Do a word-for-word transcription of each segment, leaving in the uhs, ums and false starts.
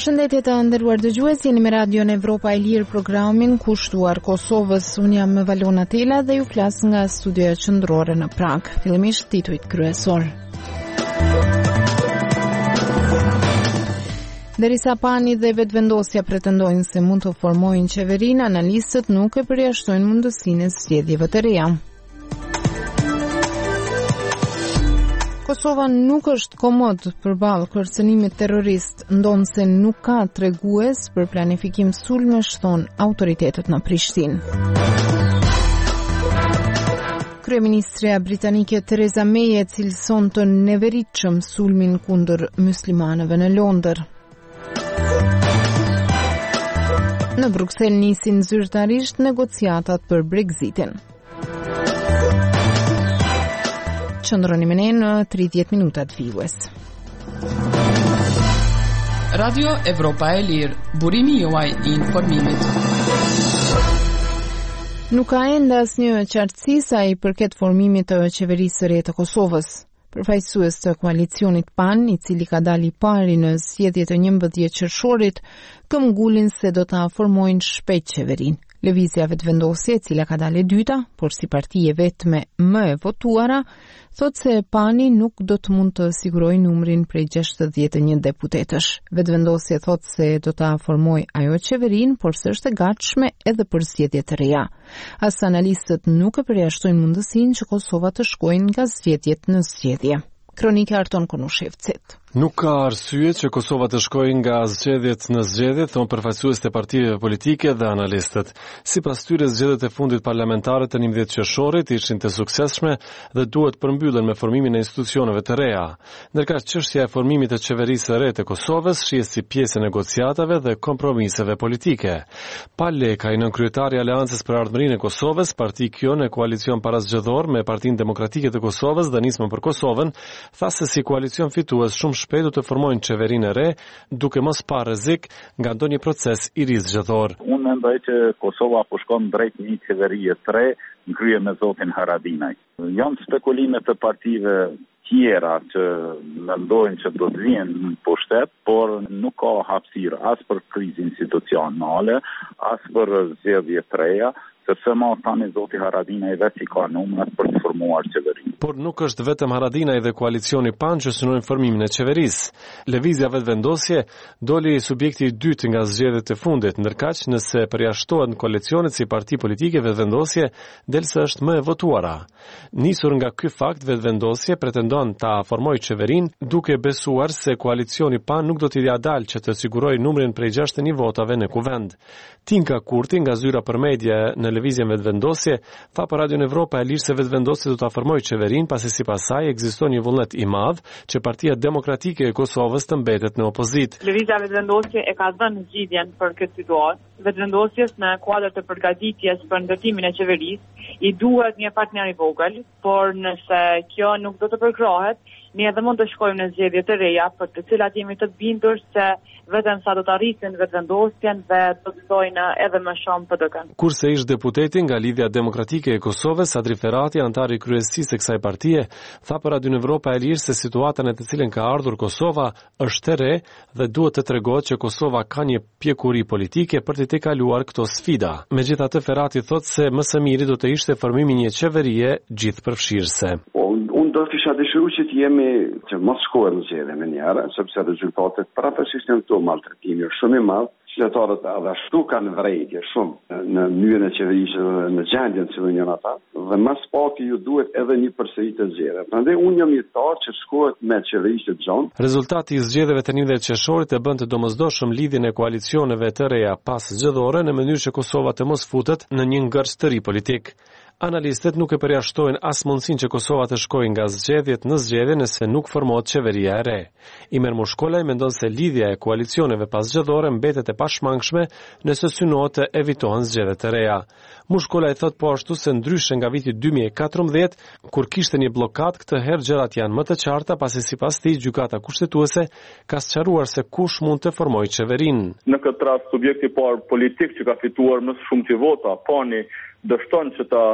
Përshëndetje të nderuar dëgjues, jeni me Radion Evropa e Lirë, programin kushtuar Kosovës. Unë jam me Valona Tela dhe ju flas nga studioja qendrore në Prag. Fillimisht titujt kryesor. Derisa Pani dhe vetëvendosja pretendojnë se mund të formojnë qeverinë, analistët nuk e përjashtojnë mundësinë e zgjedhjeve të reja. Kosova nuk është komod përballë kërcënimit terrorist, ndonse nuk ka tregues për planifikim sulmesh, thon autoritetet në Prishtinë. Kryeministrja britanike Theresa May e cilëson të neveritshëm sulmin kundër muslimanëve në Londër. Në Bruksel nisin zyrtarisht negociatat për Brexitin. Qëndroni me ne në tridhjetë minutat vijues. Radio Evropa e Lirë, burimi juaj i informimit. Nuk ka ende asnjë qartësi sa i përket formimit të qeverisë së re të Kosovës. Përfaqësues të koalicionit P A N, i cili ka dalë i pari në zgjedhjet e njëmbëdhjetë qershorit, këmbgulin se do ta formojnë shpejt qeverinë. Lëvizja vetëvendosje, e cila ka dalë e dyta, por si parti e vetme më e votuara, thot se Pani nuk do të mund të sigurojë numrin prej gjashtëdhjetë e një deputetësh. Vetëvendosje thot se do ta formojë ajo qeverinë, por se është e gatshme edhe për zgjedhje të reja. As analistët nuk e përjashtojnë mundësinë që Kosova të shkojnë nga zgjedhjet në zgjedhje. Kronika Arton Konushevcit. Nuk ka arsye që Kosova të shkojë nga zgjedhjet në zgjedhje, thon përfaqësues të partive politike dhe analistët. Sipas tyre, zgjedhjet e fundit parlamentare të njëmbëdhjetë qershorit ishin të suksesshme dhe duhet përmbyllen me formimin e institucioneve të reja. Ndërkaq çështja e formimit të qeverisë së re të Kosovës shihet si pjesë e negociatave dhe kompromiseve politike. Paleka, i nënkryetari i Aleancës për Ardhmërinë e Kosovës, parti kjo në koalicion parazgjedhor me Partinë Demokratike të Kosovës dhe Nismën për Kosovën, tha se si koalicion fitues shumë shpejt do të formojnë qeverinë e re, duke mos parë rrezik nga ndonjë proces i ri zgjedhor. Unë mendoj që Kosova po shkon drejt një qeverie të re, në krye me zotin Haradinaj. Janë spekulime të partive tjera që mendojnë që do të vinë në pushtet, por nuk ka hapësirë as për krizë institucionale, as për zgjedhje të reja, sepse ma tani zoti Haradinaj vetë i ka numrat për të formuar qeverinë. Por nuk është vetëm Haradinaj dhe koalicioni P A N që synojnë formimin e qeverisë. Lëvizja vetëvendosje doli subjekti i dytë nga zgjedhjet e fundit, ndërkaq nëse përjashtohet koalicionet si parti politike, vetëvendosje delse është më e votuara. Nisur nga ky fakt, vetëvendosje pretendon ta formojë qeverinë duke besuar se koalicioni P A N nuk do t'i ia dalë që të sigurojë numrin prej gjashtëdhjetë e një votave në kuvend. Tinka Kurti nga zyra për media në lëvizjen vetëvendosje tha për Radion Evropa e Lirë se vetëvendosja do ta formojë qeverinë, pasi sipas saj ekziston një vullnet i madh që Partia Demokratike e Kosovës të mbetet në opozitë. Lëvizja vetëvendosje e ka dhënë zgjidhjen për këtë situatë. Vetëvendosjes në kuadër të përgatitjes për ndërtimin e qeverisë i duhet një partner i vogël, por nëse kjo nuk do të përkrahet, ne edhe mund të shkojmë në zgjedhje të reja, për të cilat jemi të bindur se vetëm sa do të arrisin vetëvendosjen dhe do të stojnë edhe më shumë P D K-n. Kurse ish deputeti nga Lidhja Demokratike e Kosovës, Adri Ferrati, antar i kryesisë së kësaj partie, tha për Radion Evropa e Lirë se situata në të cilën ka ardhur Kosova është e re dhe duhet të tregohet që Kosova ka një pjekuri politike për të tejkaluar këto sfida. Megjithatë, Ferrati thotë se më së miri do të ishte formimi një qeverie gjithëpërfshirëse. Unë do të kisha dëshiruar që të jemi që mos shkohet në zgjedhje me njëra, sepse rezultatet pavarësisht janë këto maltretimi është shumë i madh. Qytetarët edhe ashtu kanë vërejtje shumë në mënyrën e qeverisë dhe në gjendjen që janë ata, dhe mas paki ju duhet edhe një përsëritje të zgjedhjeve. Prandaj unë jam i tarë që shkohet me qeverisë të gjon. Rezultati i zgjedhjeve të njëmbëdhjetë qershorit e bën të domosdoshëm lidhjen e koalicioneve të reja pas zgjedhore në mënyrë që Kosova të mos futet në një ngërç të ri politik. Analistët nuk e përjashtojnë as mundësinë që Kosova të shkojë nga zgjedhjet në zgjedhje nëse nuk formohet qeveria e re. Imer Mushkolaj mendon se lidhja e koalicioneve pas zgjedhore mbetet e pashmangshme nëse synohet të evitohen zgjedhjet e reja. Mushkolaj thot po ashtu se ndryshe nga viti dy mijë e katërmbëdhjetë, kur kishte një blokad, këtë herë gjërat janë më të qarta, pasi sipas tij gjykata kushtetuese ka sqaruar se kush mund të formojë qeverinë. Në këtë rast subjekti i parë politik që ka fituar më shumë që vota, Pani dështon që ta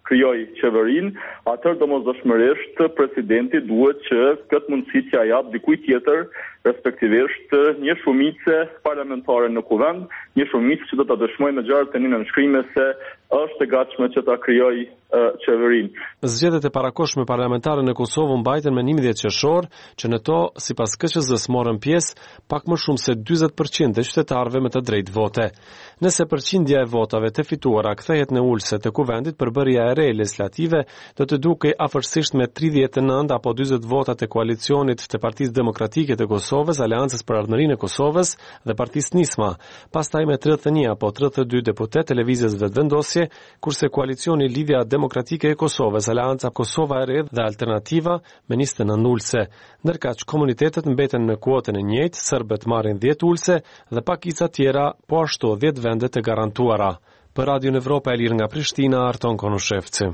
krijoj qeverinë, atëherë domosdoshmërisht presidenti duhet që këtë mundësi t'ia jap dikujt tjetër, respektivisht një shumicë parlamentare në kuvend, një shumicë që do ta dëshmojë me gjarë të një nënshkrime se është e gatshme që ta krijojë qeverinë. Zgjedhjet e parakohshme parlamentare në Kosovë mbajten me njëmbëdhjetë qershor, që në to, sipas K Q Z-s morën pjesë pak më shumë se dyzet përqind të qytetarëve me të drejtë vote. Nëse përqindja e votave të fituara kthehet në ulse të kuvendit, përbërja e re legislative do të dukej afërsisht me tridhjetë e nëntë apo dyzet vota të koalicionit të Partisë Demokratike të Kosovës, Aleancës për Ardhmërinë e Kosovës dhe Partisë Nisma, pastaj me tridhjetë e një apo tridhjetë e dy deputet të lëvizjes vetëvendosje, kurse koalicioni Lidhja Demokratike e Kosovës, Aleanca Kosova e Re dhe Alternativa me njëzet e nëntë ulse. Ndërkaq komunitetet mbeten me kuotën e njëjtë, serbët marrin dhjetë ulse dhe pakica tjera, po ashtu dhjetë vende të garantuara. Për Radio Evropa e Lirë nga Prishtina, Arton Konushevci.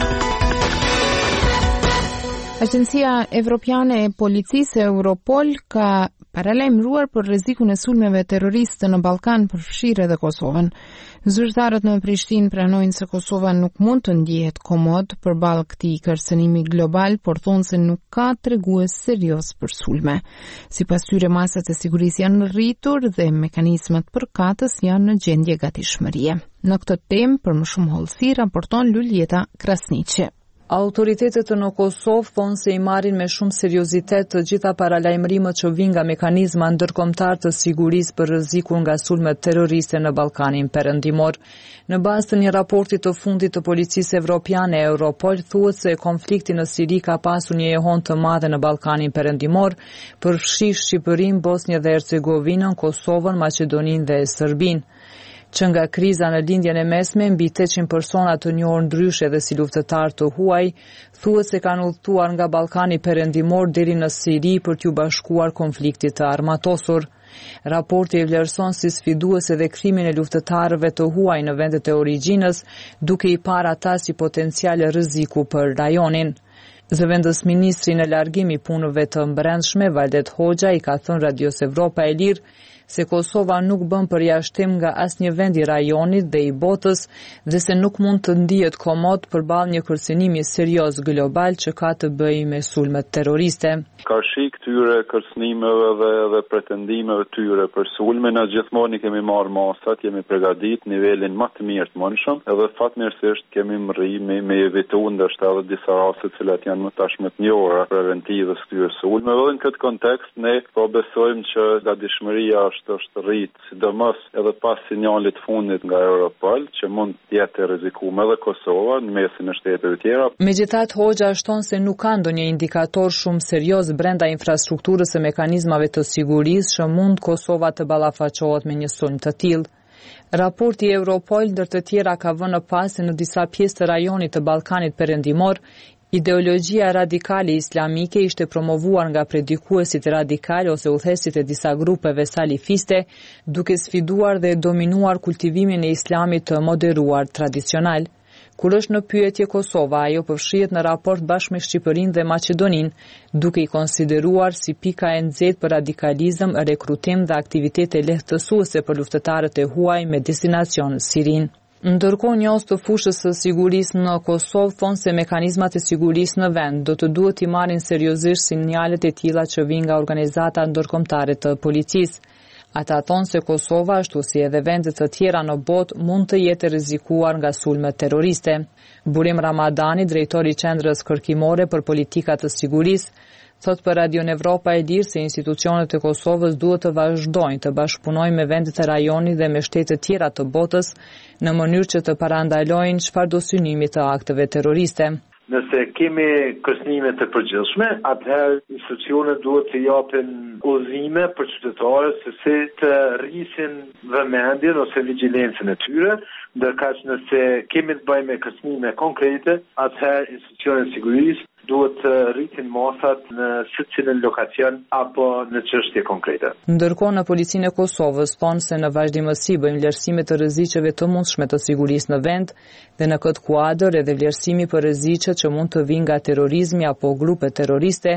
Agjencia Evropiane e Policisë Europol ka paralajmëruar për rrezikun e sulmeve terroriste në Ballkan, përfshirë edhe Kosovën. Zyrtarët në Prishtinë pranojnë se Kosova nuk mund të ndihet komod përballë këtij kërcënimi global, por thonë se nuk ka tregues serioz për sulme. Sipas tyre, masat e sigurisë janë rritur dhe mekanizmat përkatës janë në gjendje gatishmërie. Në këtë temë për më shumë hollësi raporton Luljeta Krasniqi. Autoritetet në Kosovë thonë se i marrin me shumë seriozitet të gjitha paralajmërimet që vijnë nga mekanizma ndërkombëtar të sigurisë për rrezikun nga sulmet terroriste në Ballkanin Perëndimor. Në bazë të një raporti të fundit të Policisë Evropiane, Europol thuhet se konflikti në Siri ka pasur një ehon të madhe në Ballkanin Perëndimor, përfshi Shqipërinë, Bosnjë dhe Hercegovinën, Kosovën, Maqedoninë dhe Serbinë. Që nga kriza në lindjen e mesme, mbi tetëqind persona të njohur ndryshe dhe si luftëtar të huaj, thuhet se kanë udhëtuar nga Ballkani Perëndimor deri në Siri për t'u bashkuar konfliktit të armatosur. Raporti e vlerëson si sfiduese dhe krimin e luftëtarëve të huaj në vendet e origjinës, duke i parë ata si potencial rreziku për rajonin. Zëvendës ministri në largim i punëve të brendshme, Valdet Hoxha, i ka thënë Radios Evropa e Lirë se Kosova nuk bën përjashtim nga asnjë vend i rajonit dhe i botës dhe se nuk mund të ndihet komod përballë një kërcënimi serioz global që ka të bëjë me sulmet terroriste. Ka shi këtyre kërcënimeve dhe, dhe pretendimeve tyre për sulme, na gjithmonë i kemi marrë masat, jemi përgatitur nivelin më të mirë të mundshëm, edhe fatmirësisht kemi mri me, me evitu ndoshta edhe disa raste të cilat janë më tashmë të njohura preventive këtyre sulmeve. Dhe në këtë kontekst ne po besojmë që gatishmëria është është rrit, sidomos edhe pas sinjalit fundit nga Europol, që mund të jetë rrezikuar edhe Kosova në mesin e shteteve tjera. Megjithatë, Hoxha shton se nuk ka ndonjë indikator shumë serioz brenda infrastrukturës së mekanizmave të sigurisë që mund Kosova të ballafaqohet me një sulm të tillë. Raporti Europol ndër të tjera ka vënë pas se në disa pjesë të rajonit të Ballkanit Perëndimor, ideologjia radikale islamike ishte promovuar nga predikuesit radikal ose udhëheqësit e disa grupeve salifiste, duke sfiduar dhe dominuar kultivimin e islamit të moderuar tradicional. Kur është në pyetje Kosova, ajo përfshihet në raport bashkë me Shqipërinë dhe Maqedoninë, duke i konsideruar si pika e nxehtë për radikalizëm, rekrutim dhe aktivitete lehtësuese për luftëtarët e huaj me destinacion Sirinë. Ndërkohë, njohës të fushës së sigurisë në Kosovë thonë se mekanizmat e sigurisë në vend do të duhet i marrin seriozisht sinjalet e tilla që vijnë nga organizata ndërkombëtare të policisë. Ata thonë se Kosova, ashtu si edhe vendet të tjera në botë, mund të jetë rrezikuar nga sulmet terroriste. Burim Ramadani, drejtori i Qendrës Kërkimore për Politika të Sigurisë, thot për Radio Evropa e Lirë se institucionet e Kosovës duhet të vazhdojnë të bashkëpunojnë me vendet e rajonit dhe me shtete tjera të botës në mënyrë që të parandalojnë çfarëdo synimi të akteve terroriste. Nëse kemi kërcënime të përgjithshme, atëherë institucionet duhet të japin udhëzime për qytetarët se si të rrisin vëmendjen ose vigjilencën e tyre, ndërkaq nëse kemi të bëjmë me kërcënime konkrete, atëherë institucionet e sigurisë duhet të rritin masat në secilin lokacion apo në çështje konkrete. Ndërkohë, në Policinë e Kosovës thonë se në vazhdimësi bëjmë vlerësime të rreziqeve të mundshme të sigurisë në vend dhe në këtë kuadër edhe vlerësimi për rreziqet që mund të vinë nga terrorizmi apo grupe terroriste,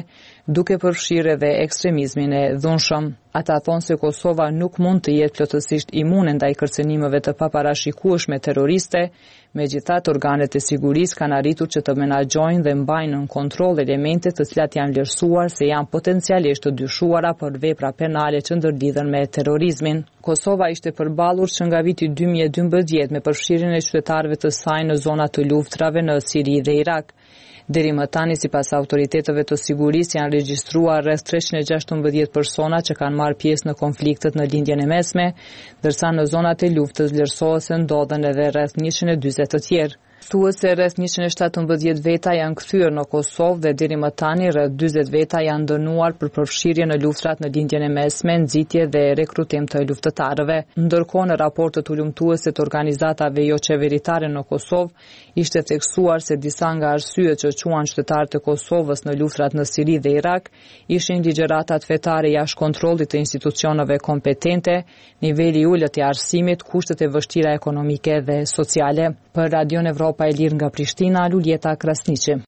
duke përfshirë edhe ekstremizmin e dhunshëm. Ata thonë se Kosova nuk mund të jetë plotësisht imune ndaj kërcënimeve të paparashikueshme terroriste, megjithatë organet e sigurisë kanë arritur që të menaxhojnë dhe mbajnë në kontroll elemente të cilat janë vlerësuar se janë potencialisht të dyshuara për vepra penale që ndërlidhen me terrorizmin. Kosova ishte përballur që nga viti dy mijë e dymbëdhjetë me përfshirjen e qytetarëve të saj në zona të luftrave në Siri dhe Irak. Deri më tani, sipas autoriteteve të sigurisë, janë regjistruar rreth treqind e gjashtëmbëdhjetë persona që kanë marrë pjesë në konfliktet në lindjen e mesme, ndërsa në zonat e luftës vlerësohet se ndodhen edhe rreth njëqind e dyzet të tjerë. Thuhet se rreth njëqind e shtatëmbëdhjetë veta janë kthyer në Kosovë dhe deri më tani rreth dyzet veta janë dënuar për përfshirje në luftrat në lindjen e mesme, nxitje dhe rekrutim të luftëtarëve. Ndërkohë, në raportet ulëmtuese të organizatave jo qeveritare në Kosovë, ishte theksuar se disa nga arsyet që quan qytetarët e Kosovës në luftrat në Siri dhe Irak ishin ligjëratat fetare jashtë kontrollit të institucioneve kompetente, niveli i ulët i arsimit, kushtet e vështira ekonomike dhe sociale. Për Radion Evropa e Lirë nga Prishtina, Luljeta Krasniqi.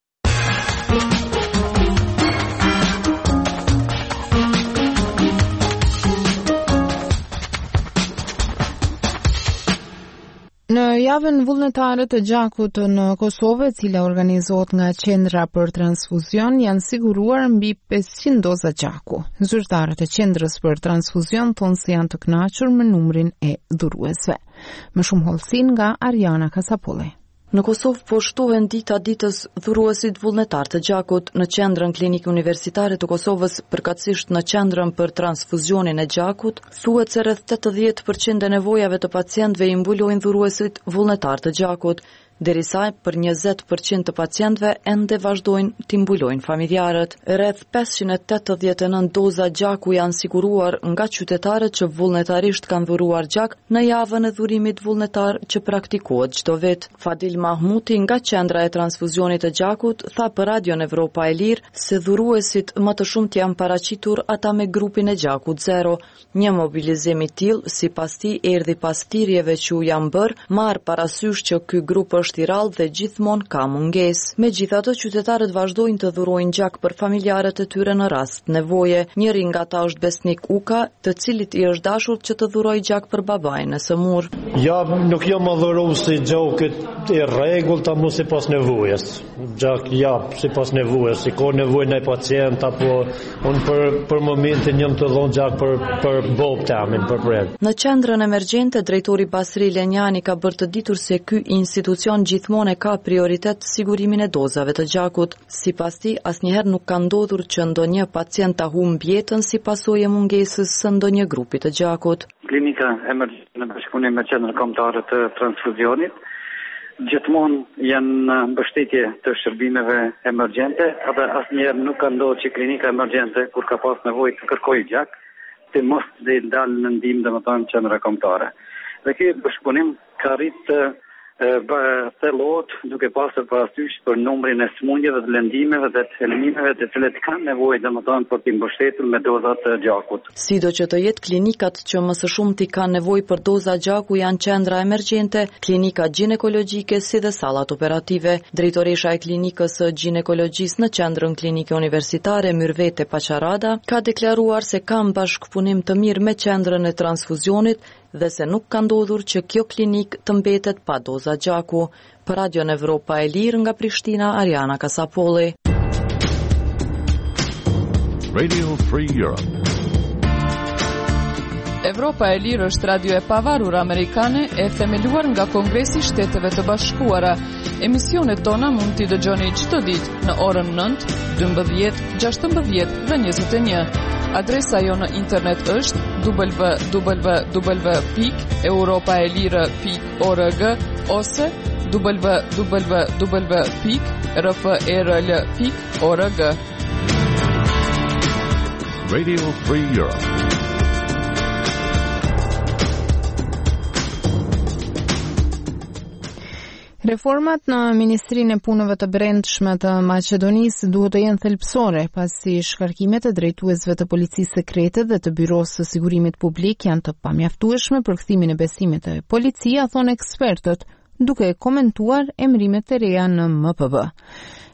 Në javën vullnetare të gjakut në Kosovë, e cila organizohet nga Qendra për Transfuzion, janë siguruar mbi pesëqind doza gjaku. Zyrtarët e Qendrës për Transfuzion thonë se janë të kënaqur me numrin e dhuruesve. Më shumë hollësin nga Ariana Kasapolli. Në Kosovë po shtohen dita ditës dhuruesit vullnetar të gjakut. Në qendrën Klinikë Universitare të Kosovës, përkatësisht në qendrën për transfuzionin e gjakut, thuhet se rreth tetëdhjetë përqind e nevojave të pacientëve i mbulojnë dhuruesit vullnetar të gjakut, derisa për njëzet përqind të pacientëve ende vazhdojnë t'i mbulojnë familjarët. Rreth pesëqind e tetëdhjetë e nëntë doza gjaku janë siguruar nga qytetarët që vullnetarisht kanë dhuruar gjak në javën e dhurimit vullnetar që praktikohet çdo vit. Fadil Mahmuti nga Qendra e Transfuzionit të Gjakut tha për Radion Evropa e Lirë se dhuruesit më të shumt janë paraqitur ata me grupin e gjakut zero. Një mobilizim i tillë, sipas tij, erdhi pas thirrjeve që u janë bërë, marr parasysh që ky grup është i rrallë dhe gjithmonë ka mungesë. Megjithatë, qytetarët vazhdojnë të dhurojnë gjak për familjarët e tyre në rast nevoje. Njëri nga ata është Besnik Uka, të cilit i është dashur që të dhurojë gjak për babain e sëmur. Ja, nuk jam adhuruesi gjakut i rregullt, apo sipas nevojës. Gjak ja sipas nevojës, si ka nevojë ndaj pacient apo unë për për momentin jam të dhon gjak për për bobë tamin për pred. Në qendrën emergjente, drejtori Basri Lenjani ka bërë të ditur se ky institucion gjithmonë ka prioritet sigurimin e dozave të gjakut. Sipas tij, asnjëherë nuk ka ndodhur që ndonjë pacient ta humb jetën si pasojë e mungesës së ndonjë grupi të gjakut. Klinika emergjente në bashkëpunim me Qendrën Kombëtare të Transfuzionit gjithmonë janë në mbështetje të shërbimeve emergjente, edhe asnjëherë nuk ka ndodhur që klinika emergjente kur ka pas nevojë të kërkojë gjak, të mos dhe dalë në ndihmë domethënë Qendra Kombëtare. Dhe ky bashkëpunim ka arritë thellohet duke pasur parasysh për numrin e smundjeve dhe lëndimeve dhe të helmimeve të cilet kanë nevojë domethënë për të mbështetur me doza të gjakut. Sido që të jetë, klinikat që më së shumti kanë nevojë për doza gjaku janë qendra emergjente, klinika ginekologjike si dhe sallat operative. Drejtoresha e klinikës së ginekologjisë në qendrën klinike universitare Myrvete Paqarada ka deklaruar se kanë bashkëpunim të mirë me qendrën e transfuzionit dhe se nuk ka ndodhur që kjo klinik të mbetet pa doza gjaku. Për Radion Evropa e Lirë nga Prishtina, Ariana Kasapolli. Radio Free Europe. Evropa e Lirë është radio e pavarur amerikane e themeluar nga Kongresi i Shteteve të Bashkuara. Emisionet tona mund t'i dëgjoni çdo ditë në orën nëntë, dymbëdhjetë, gjashtëmbëdhjetë dhe njëzet e një. Adresa jo në internet është w w w pikë europaelire pikë org ose w w w pikë r f e r l pikë org. Radio Free Europe. Reformat në Ministrinë e Punëve të Brendshme të Maqedonisë duhet të jenë thelbësore, pasi shkarkimet e drejtuesve të policisë sekrete dhe të byrosë së sigurimit publik janë të pamjaftueshme për kthimin e besimit të policia, thonë ekspertët, duke komentuar emrimet e reja në M P B.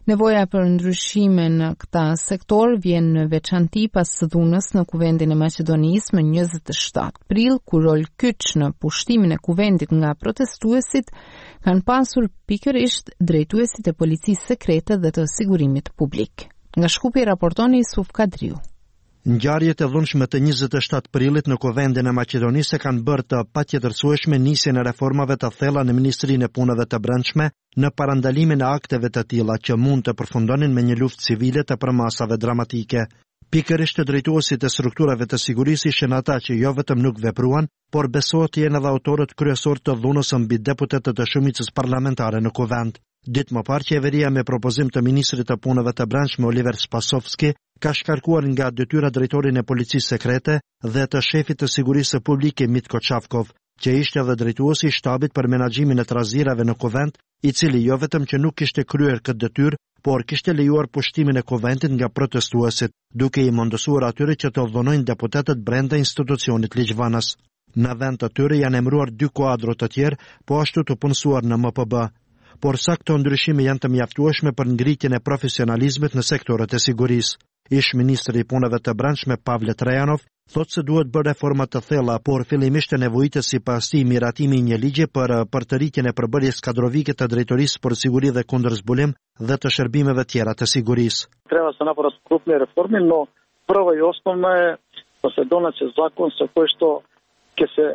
Nevoja për ndryshime në këta sektor vjen në veçanti pas së dhunës në kuvendin e Maqedonisë më njëzet e shtatë prill, ku rol kyç në pushtimin e kuvendit nga protestuesit kanë pasur pikërisht drejtuesit e policisë sekrete dhe të sigurimit publik. Nga Shkupi raportoni Yusuf Kadriu. Ngjarjet e dhunshme të njëzet e shtatë prillit në kuvendin e Maqedonisë kanë bërë të patjetërsueshme nisjen e reformave të thella në Ministrinë e Punëve të Brendshme në parandalimin e akteve të tilla që mund të përfundonin me një luftë civile të përmasave dramatike. Pikërisht të drejtuesit e strukturave të sigurisë ishin ata që jo vetëm nuk vepruan, por besohet të jenë edhe autorët kryesor të dhunës mbi deputetët e shumicës parlamentare në kuvend. Ditë më parë, qeveria me propozim të ministrit të punëve të brendshme Oliver Spasovski ka shkarkuar nga detyra drejtorin e policisë sekrete dhe të shefit të sigurisë publike Mitko Çavkov, që ishte edhe drejtuesi i shtabit për menaxhimin e trazirave në kuvend, i cili jo vetëm që nuk kishte kryer këtë detyrë, por kishte lejuar pushtimin e kuvendit nga protestuesit, duke i mundësuar atyre që të dhunojnë deputetët brenda institucionit ligjvënës. Në vend të tyre janë emëruar dy kuadro të tjerë, po ashtu të punësuar në M P B. Por sa këto ndryshime janë të mjaftueshme për ngritjen e profesionalizmit në sektorët e sigurisë. Ish ministri i punëve të brendshme Pavle Trajanov thotë se duhet bërë reforma të thella, por fillimisht e nevojitet sipas tij miratimi i një ligji për për të rritjen e përbërjes kadrovike të drejtorisë për siguri dhe kundër zbulim dhe të shërbimeve tjera të sigurisë. Treba se napravят крупни реформи, но прва и основна е да се донесе закон со кој што ќе се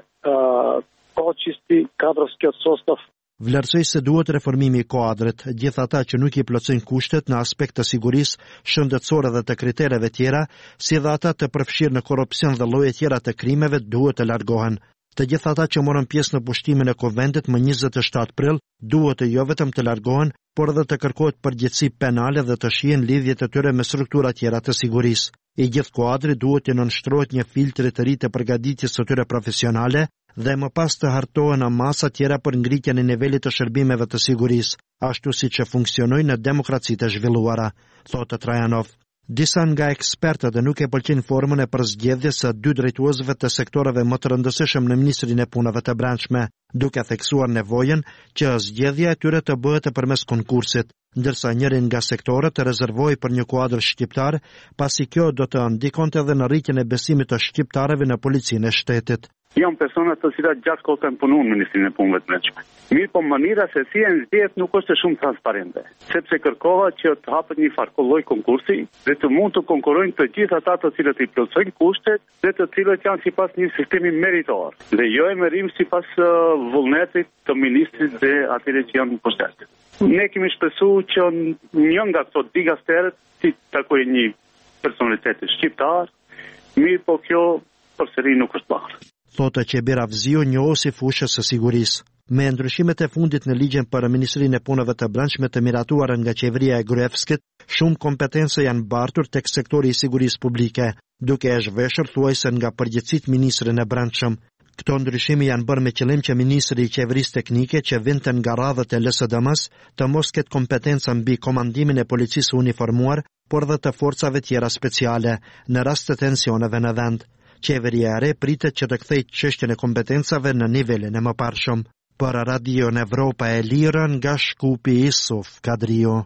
очисти кадровскиот состав. Vlerësoj se duhet reformimi i kuadrit, gjithë ata që nuk i plotësojnë kushtet në aspekt të sigurisë, shëndetësore dhe të kritereve tjera, si dhe ata të përfshirë në korrupsion dhe lloje tjera të krimeve duhet të largohen. Të gjithë ata që morën pjesë në pushtimin e kuvendit më njëzet e shtatë prill duhet të jo vetëm të largohen, por edhe të kërkohet përgjegjësi penale dhe të shihen lidhjet e tyre me struktura tjera të sigurisë. I gjithë kuadri duhet të nënshtrohet një filtri të ri të përgatitjes së tyre profesionale dhe më pas të hartohen masa tjera për ngritjen e nivelit të shërbimeve të sigurisë, ashtu siç e funksionojnë në demokracitë e zhvilluara, thotë Trajanov. Disa nga ekspertët dhe nuk e pëlqejnë formën e përzgjedhjes së dy drejtuesve të sektoreve më të rëndësishëm në Ministrinë e Punëve të Brendshme, duke theksuar nevojën që zgjedhja e tyre të bëhet përmes konkursit, ndërsa njëri nga sektorët të rezervohej për një kuadër shqiptar, pasi kjo do të ndikonte edhe në rritjen e besimit të shqiptarëve në policinë e shtetit. Janë persona të cilat gjatë kohë kanë punuar në Ministrinë e Punëve të Brendshme. Mirë, po mënyra se si e nxjerrët nuk është shumë transparente, sepse kërkohet që të hapet një farë lloj konkursi dhe të mund të konkurrojnë të gjithë ata të cilët i plotësojnë kushtet dhe të cilët janë sipas një sistemi meritor. Dhe jo emerim sipas uh, vullnetit të ministrit dhe atyre që janë në pushtet. Ne kemi shpresuar që një nga këto digasterët si takoj një personalitet shqiptar, mirë, po kjo përsëri nuk është bërë. Thotë që Bera Vziu njohësi fushës së sigurisë. Me ndryshimet e fundit në ligjen për Ministrinë e Punëve të Brendshme të miratuar nga qeveria e Gruevskit, shumë kompetence janë bartur tek sektori i sigurisë publike, duke e zhveshur thuajse nga përgjithësitë ministrin e Brendshëm. Këto ndryshime janë bërë me qëllim që ministri i qeverisë teknike që vinte nga radhët e L S D M-s të mos ketë kompetenca mbi komandimin e policisë uniformuar, por dhe të forcave tjera speciale në rast të tensioneve në vend. Qeveria e re pritet që të kthejë çështjen e kompetencave në nivelin e mëparshëm. Për Radio Evropa e Lirë nga Shkupi Yusuf Kadriu.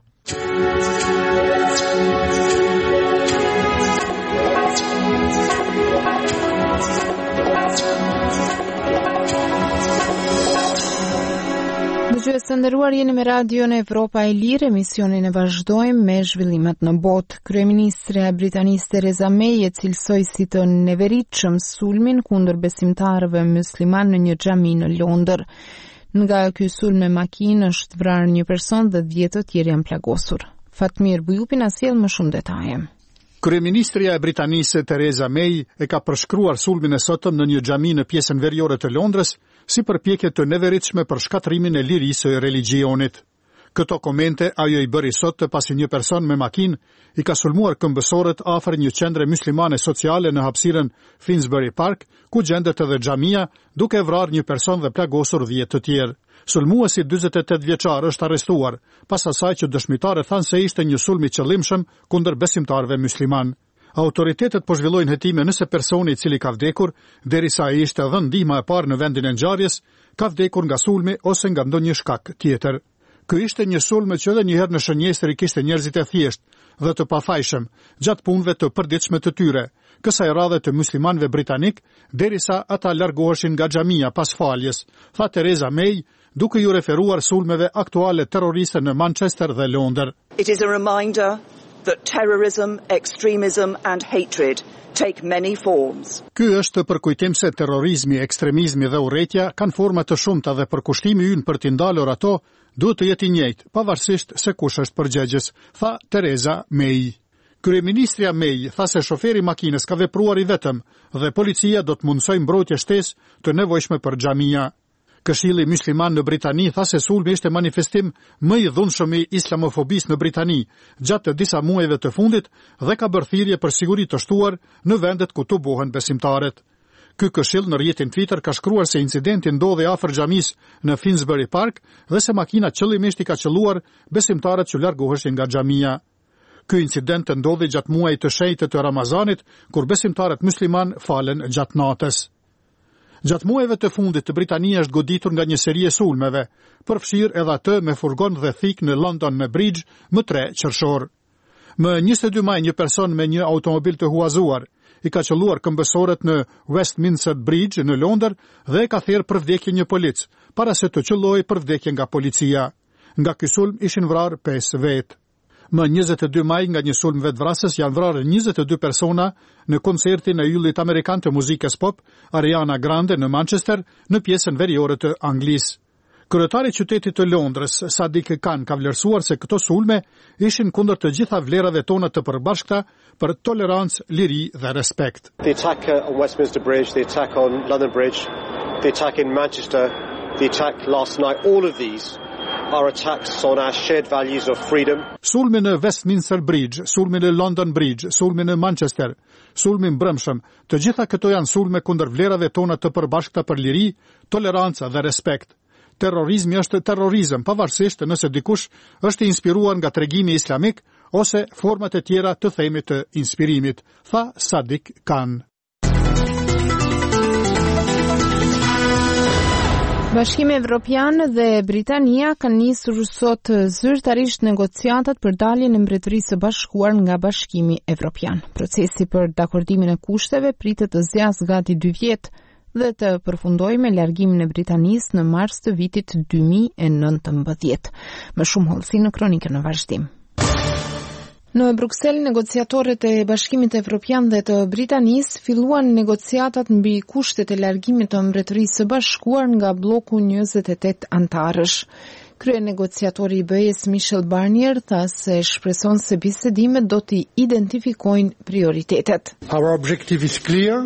Dëgjues të nderuar, jeni me Radio në Evropa e Lirë, emisionin e vazhdojmë me zhvillimet në botë. Kryeministrja britanisë Theresa May e cilësoi si të neveritshëm sulmin kundër besimtarëve musliman në një xhami në Londër. Nga ky sulm me makinë është vrarë një person dhe dhjetë të tjerë janë plagosur. Fatmir Bujupi na sjell më shumë detaje. Kryeministrja e Britanisë Theresa May e ka përshkruar sulmin e sotëm në një xhami në pjesën veriore të Londrës si përpjekje të neveritshme për shkatrimin e lirisë së religionit. Këto komente ajo i bëri sot pasi një person me makinë i ka sulmuar këmbësorët afër një qendre muslimane sociale në hapësirën Finsbury Park, ku gjendet edhe xhamia, duke vrarë një person dhe plagosur dhjetë të tjerë. Sulmuesi dyzet e tetë vjeçar është arrestuar pas asaj që dëshmitarët thanë se ishte një sulm i qëllimshëm kundër besimtarëve musliman. Autoritetet po zhvillojnë hetime nëse personi i cili ka vdekur, derisa ai ishte dhënë ndihma e parë në vendin e ngjarjes, ka vdekur nga sulmi ose nga ndonjë shkak tjetër. Ky ishte një sulm që edhe njëherë në shënjestër i kishte njerëzit e thjeshtë dhe të pafajshëm gjatë punëve të përditshme të tyre, kësaj radhe të muslimanëve britanik, derisa ata largoheshin nga xhamia pas faljes, tha Theresa May, duke ju referuar sulmeve aktuale terroriste në Manchester dhe Londër. It is a reminder that terrorism, extremism and hatred take many forms. Ky është përkujtim se terrorizmi, ekstremizmi dhe urrëtia kanë forma të shumta dhe përkushtimi ynë për t'i ndalur ato duhet të jetë i njëjtë, pavarësisht se kush është përgjegjës, tha Theresa May. Kryeministria May tha se shoferi i makinës ka vepruar i vetëm dhe policia do të mundsojë mbrojtje shtesë të nevojshme për xhamia. Këshilli Musliman në Britani tha se sulmi ishte manifestim më i dhunshëm i islamofobisë në Britani gjatë disa muajve të fundit dhe ka bërë thirrje për siguri të shtuar në vendet ku tubohen besimtarët. Ky këshill në rrjetin Twitter ka shkruar se incidenti ndodhi afër xhamisë në Finsbury Park dhe se makina qëllimisht i ka qelluar besimtarët që largoheshin nga xhamia. Ky incident ndodhi gjatë muajit të shenjtë të Ramazanit, kur besimtarët musliman falen gjatë natës. Gjatë muajve të fundit, Britania është goditur nga një seri e sulmeve, përfshirë edhe atë me furgon dhe thik në London me Bridge më tre qershor. Më njëzet e dy maj një person me një automobil të huazuar i ka qelluar këmbësorët në Westminster Bridge në Londër dhe ka thirrë për vdekje një polic, para se të qellojë për vdekje nga policia. Nga ky sulm ishin vrarë pesë vetë. Më njëzet e dy maj nga një sulm vetvrasës janë vrarë njëzet e dy persona në koncertin e yllit amerikan të muzikës pop Ariana Grande në Manchester në pjesën veriore të Anglisë. Kryetari i qytetit të Londrës, Sadiq Khan, ka vlerësuar se këto sulme ishin kundër të gjitha vlerave tona të përbashkëta për tolerancë, liri dhe respekt. The attack on Westminster Bridge, the attack on London Bridge, the attack in Manchester, the attack last night, all of these are attacks on our shared values of freedom. Sulmi në Westminster Bridge, sulmi në London Bridge, sulmi në Manchester, sulmi mbrëmshëm, të gjitha këto janë sulme kundër vlerave tona të përbashkëta për liri, toleranca dhe respekt. Terrorizmi është terrorizëm, pavarësisht nëse dikush është inspiruar nga tregimi islamik ose format e tjera të themit të inspirimit, tha Sadiq Khan. Bashkimi Evropian dhe Britania kanë nisur sot zyrtarisht negociatat për daljen e Mbretërisë së Bashkuar nga Bashkimi Evropian. Procesi për dakordimin e kushteve pritet të zgjasë gati dy vjet dhe të përfundojë me largimin e Britanisë në mars të vitit dy mijë e nëntëmbëdhjetë. Më shumë hollësi në kronikën në vazhdim. Në Bruksel, negociatorët e Bashkimit Evropian dhe të Britanisë filluan negociatat mbi kushtet e largimit të Mbretërisë së Bashkuar nga bloku njëzet e tetë antarësh. Krye negociatori i B E-s Michel Barnier tha se shpreson se bisedimet do t'i identifikojnë prioritetet. Our objective is clear.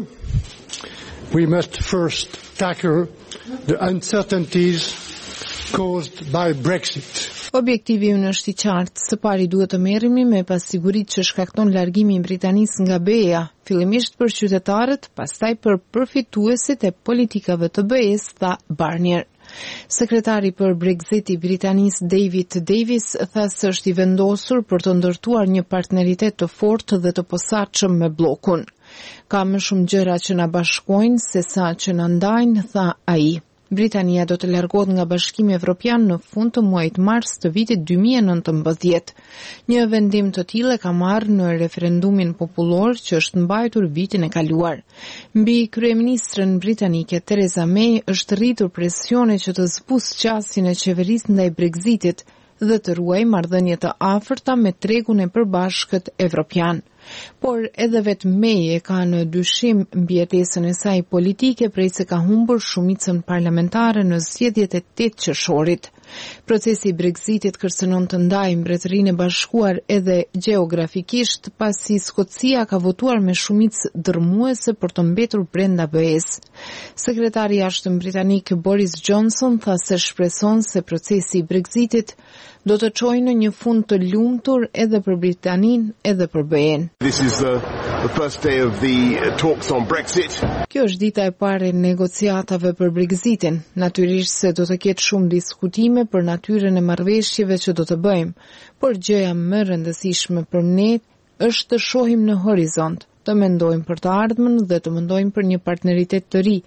We must first tackle the uncertainties caused by Brexit. Objektivi ynë është i qartë, së pari duhet të merremi me pasigurit që shkakton largimi i Britanisë nga B E-a, fillimisht për qytetarët, pastaj për përfituesit e politikave të B E-s, tha Barnier. Sekretari për Brexit i Britanisë David Davis tha se është i vendosur për të ndërtuar një partneritet të fortë dhe të posaçëm me bllokun. Ka më shumë gjëra që na bashkojnë se sa që na ndajnë, tha ai. Britania do të largohet nga Bashkimi Evropian në fund të muajit mars të vitit dy mijë e nëntëmbëdhjetë. Një vendim të tillë ka marrë në referendumin popullor që është mbajtur vitin e kaluar. Mbi kryeministrën britanike Theresa May është rritur presione që të zbusë qasjen e qeverisë ndaj Brexitit dhe të ruajë marrëdhënie të afërta me tregun e përbashkët evropian. Por edhe vetë May e ka në dyshim mbjetesën e saj politike prej se ka humbur shumicën parlamentare në zgjedhjet e tetë qershorit. Procesi i Brexitit kërcënon të ndajë Mbretërinë e Bashkuar edhe gjeografikisht, pasi Skocia ka votuar me shumicë dërmuese për të mbetur brenda B E-s. Sekretari i jashtëm britanik Boris Johnson tha se shpreson se procesi i Brexitit do të çojë në një fund të lumtur edhe për Britaninë edhe për B E-n. This is the, the first day of the talks on Brexit. Kjo është dita e parë e negociatave për Brexitin. Natyrisht se do të ketë shumë diskutime për natyrën e marrëveshjeve që do të bëjmë, por gjëja më rëndësishme për ne është të shohim në horizont, të mendojmë për të ardhmen dhe të mendojmë për një partneritet të ri,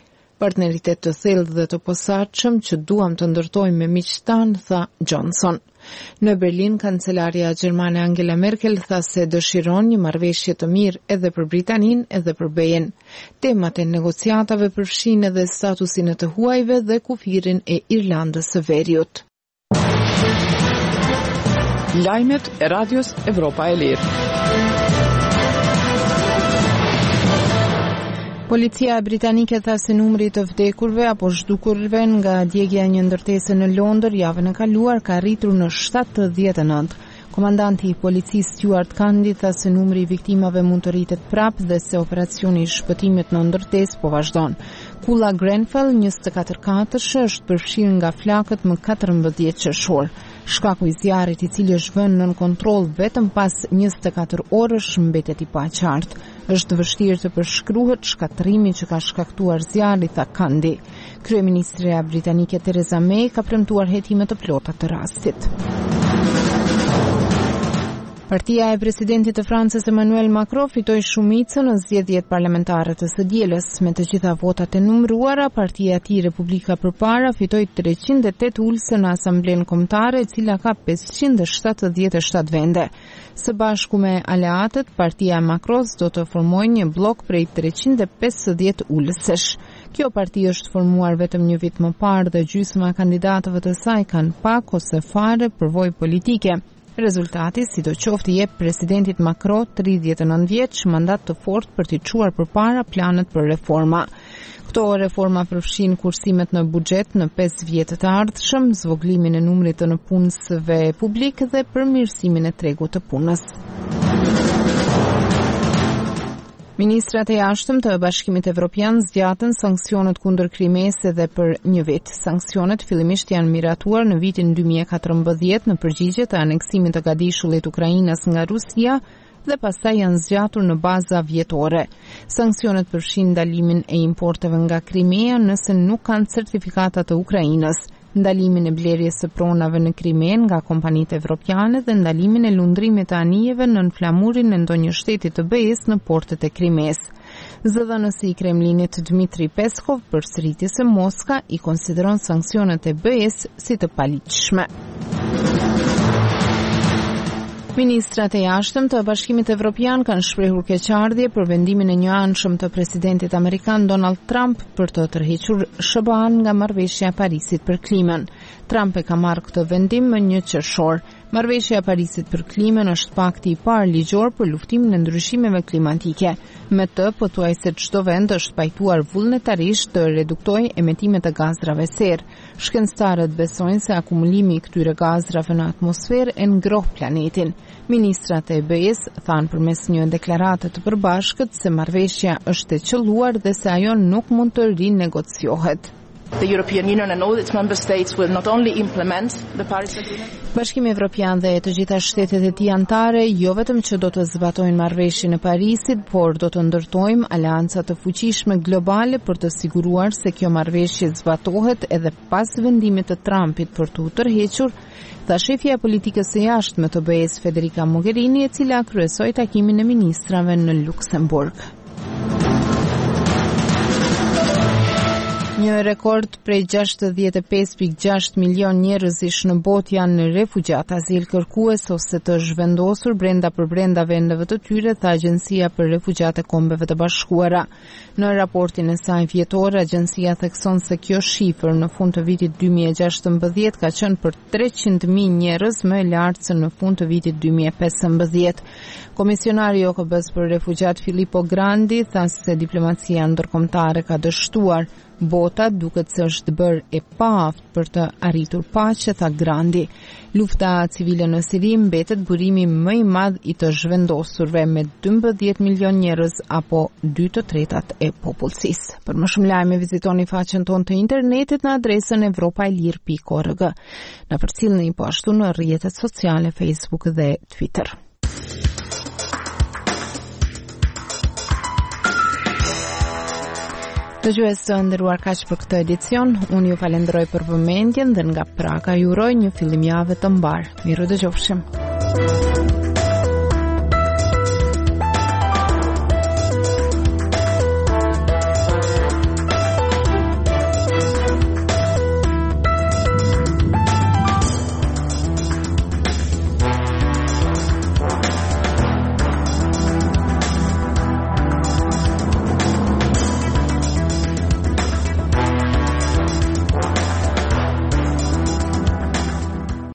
Partneritet të thellë dhe të posaçëm që duam të ndërtojmë me miqtë tanë, tha Johnson. Në Berlin, kancelaria gjermane Angela Merkel tha se dëshiron një marrëveshje të mirë edhe për Britaninë edhe për B E-n. Temat e negociatave përfshin edhe statusin e të huajve dhe kufirin e Irlandës së Veriut. Lajmet e Radios Evropa e Lirë. Policia britanike tha se numri të vdekurve apo zhdukurve nga djegja e një ndërtese në Londër javën e kaluar ka rritur në shtatëdhjetë e nëntë. Komandanti i policisë Stuart Candy tha se numri i viktimave mund të rritet prapë dhe se operacioni i shpëtimit në ndërtesë po vazhdon. Kulla Grenfell, njëzet e katër katërshe, është përfshirë nga flakët më katërmbëdhjetë qershor. Shkaku i zjarrit, i cili është vënë nën kontroll vetëm pas njëzet e katër orësh, mbetet i paqartë. Është vështirë të përshkruhet shkatrimi që ka shkaktuar zjarri, tha Candy. Kryeministrja britanike Theresa May ka premtuar hetime të plota të rastit. Partia e presidentit të Francës Emmanuel Macron fitoi shumicën në zgjedhjet parlamentare të së dielës. Me të gjitha votat e numëruara, partia e tij Republika Përpara fitoi treqind e tetë ulëse në Asamblenë Kombëtare, e cila ka pesëqind e shtatëdhjetë e shtatë vende. Së bashku me aleatët, partia e Macron do të formojë një blok prej treqind e pesëdhjetë ulësesh. Kjo parti është formuar vetëm një vit më parë dhe gjysma kandidatëve të saj kanë pak ose fare përvojë politike. Rezultati, sidoqoftë, jep presidentit Macron, tridhjetë e nëntë vjeç, mandat të fortë për t'i çuar përpara planet për reforma. Këto reforma përfshin kursimet në buxhet në pesë vjet të ardhshëm, zvoglimin e numrit të nëpunësve publik dhe përmirësimin e tregut të punës. Ministrat e jashtëm të Bashkimit Evropian zgjatën sanksionet kundër Krimeas edhe për një vit. Sanksionet fillimisht janë miratuar në vitin dy mijë e katërmbëdhjetë në përgjigje të aneksimit të gadishullit Ukrainës nga Rusia dhe pastaj janë zgjatur në baza vjetore. Sanksionet përfshin ndalimin e importeve nga Krimea nëse nuk kanë certifikata të Ukrainës, ndalimin e blerjes së pronave në Krimen nga kompanitë evropiane dhe ndalimin e lundrimit të anijeve nën flamurin e ndonjë shteti të B E-s në portet e Krimes. Zëdhënësi i Kremlinit Dmitri Peskov, përsëritjes së Moska, i konsideron sanksionet e B E-s si të paligjshme. Ministrat e jashtëm të Bashkimit Evropian kanë shprehur keqardhje për vendimin e njëanshëm të presidentit amerikan Donald Trump për të tërhequr S B A-n nga marrëveshja e Parisit për klimën. Trump e ka marrë këtë vendim më një qershor. Marrëveshja e Parisit për klimën është pakti i parë ligjor për luftimin e ndryshimeve klimatike. Me të, pothuajse çdo vend është pajtuar vullnetarisht të reduktojë emetimet e gazrave serë. Shkencëtarët besojnë se akumulimi i këtyre gazrave në atmosferë e ngroh planetin. Ministrat e B E-s thanë përmes një deklarate të përbashkët se marrëveshja është e qelluar dhe se ajo nuk mund të rinegociohet. The European Union and all its member states will not only implement the Paris Agreement. Bashkimi Evropian dhe të gjitha shtetet e tij anëtare jo vetëm që do të zbatojnë marrëveshjen e Parisit, por do të ndërtojmë aleanca të fuqishme globale për të siguruar se kjo marrëveshje zbatohet edhe pas vendimit të Trumpit për të tërhequr, tha shefja e politikës së jashtme të B E-s Federica Mogherini, e cila kryesoi takimin e ministrave në Luksemburg. Një rekord prej gjashtëdhjetë e pesë pikë gjashtë milion njerëzish në botë janë në refugjat, azil kërkues ose të zhvendosur brenda për brenda vendeve të tyre, tha Agjencia për Refugjat e Kombeve të Bashkuara. Në raportin e saj vjetor, agjencia thekson se kjo shifër në fund të vitit dy mijë e gjashtëmbëdhjetë ka qenë për treqind mijë njerëz më e lartë se në fund të vitit dy mijë e pesëmbëdhjetë. Komisionari i O K B-s për refugjat Filippo Grandi tha se diplomacia ndërkombëtare ka dështuar bota, duket se është bërë e paaft për të arritur paqe, tha Grandi. Lufta civile në Siri mbetet burimi më i madh i të zhvendosurve me dymbëdhjetë milion njerëz apo dy të tretat e popullsisë. Për më shumë lajme vizitoni faqen tonë të internetit në adresën evropaelir pikë org. Na përcjellni po ashtu në rrjetet sociale Facebook dhe Twitter. Dëgjues të nderuar, kaq për këtë edicion. Unë ju falenderoj për vëmendjen dhe nga Praga ju uroj një fillim jave të mbar. Miru dëgjofshim.